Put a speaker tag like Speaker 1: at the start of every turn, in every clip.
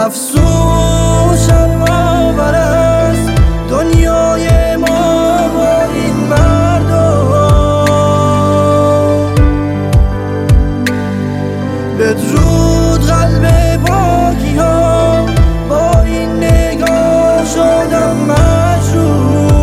Speaker 1: افسوس شرم‌آور است دنیای ما با این مردم. بدرود قلب پاکی ها با این نگاه شدم مجروح.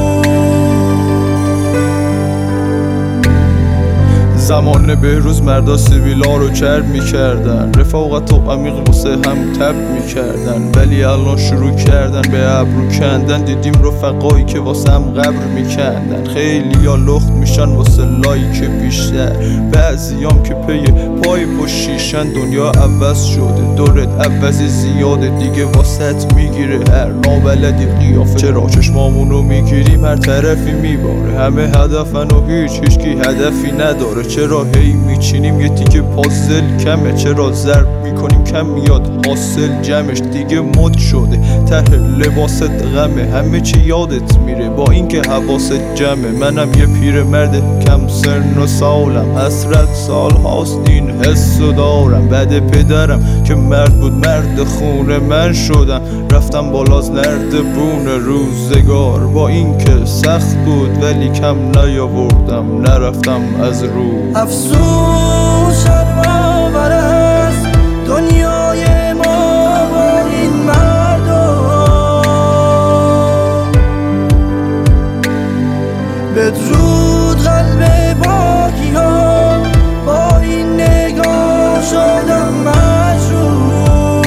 Speaker 2: زمان بهروز مردا سیبیلا رو کرد میکردن، رفاقت و عمیق واسه هم تب میکردن، ولی الان شروع کردن به ابرو کندن. دیدیم رفقایی که واسه هم قبر میکندن، خیلی ها لخت میشن واسه لایک بیشتر، بعضیام که پی پای پشیشن. دنیا عوض شده دورت عوضی زیاده دیگه واسط میگیره هر نابلدی قیافه. چرا چشمامونو میگیریم هر طرفی میباره، همه هدفن و هیچکی هدفی نداره. چرا هی میچینیم یه تیکه پازل کمه، چرا ضرب میکنیم کم میاد حاصل جمعش. دیگه مد شده ته لباست غمه، همه چی یادت میره با اینکه حواست جمعه. منم یه پیر مرد کم سن و سالم، حسرت سال هاست این حسو دارم. بعد پدرم که مرد بود مرد خونه من شدم، رفتم بالاز نردبون روزگار. با اینکه سخت بود ولی کم نیاوردم، نرفتم از رو.
Speaker 1: افسوس شرم‌آور است دنیای ما با این مردم. بدرود قلب پاکی ها با این نگاه شدم مجروح.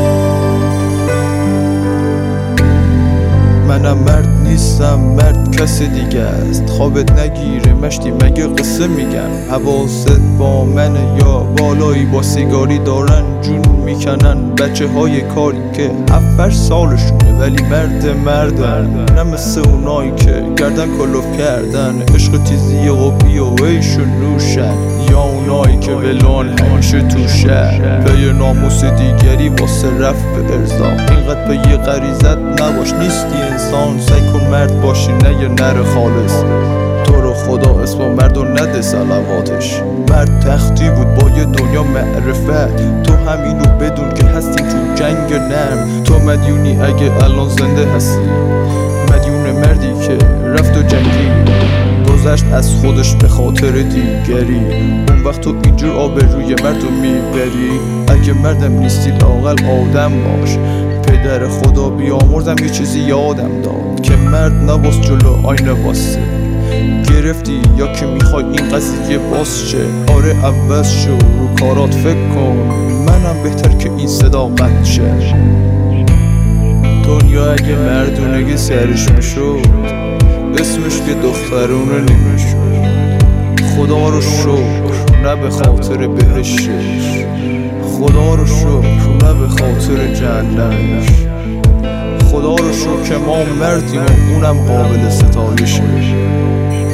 Speaker 2: منم مرد نیستم، مرد کسی دیگه است. خوابت نگیره مشتی مگه قصه میگم، حواست با منه یا بالایی با سیگاری دارن جون میکنن. بچه های کاری که 7-8 سالشونه ولی مردن، نه مثل اونایی که گردن کلوف کردن. عشق تیزی قبی و ایشون نوشن، یا اونایی که ولان همیشه تو شهر. پی ناموس دیگری واسه رفع ارضا، اینقدر پی غریزت نباش نیستی انسان. سعی کن مرد باشی نه یه نر خالص. تو رو خدا اسم مرد و نده صلواتش. مرد تختی بود با یه دنیا معرفت، تو همینو بدون که هستیم تو جنگ نرم. تو مدیونی اگه الان زنده هستی، مدیون مردی که رفت و جنگی گذشت از خودش به خاطر دیگری. اون وقت تو اینجور آبروی مردو میبری. اگه مردم نیستی لااقل آدم باش. پدر خدا بیامرزم یه چیزی یادم داد که مرد نباس جلو آینه واسه. گرفتی یا که میخوای این قضیه باز شه؟ آره عوض شو، رو کارات فکر کن. منم بهتر که این صدا قطع شه. دنیا اگه مردونگی سرش میشد، اسمش که دخترونه نمیشد. خدا رو شکر نه به خاطر بهشتش، خدا رو شکر نه به خاطر جهنمش. خدا رو شکر که ما مردیم و اونم قابل ستایشه.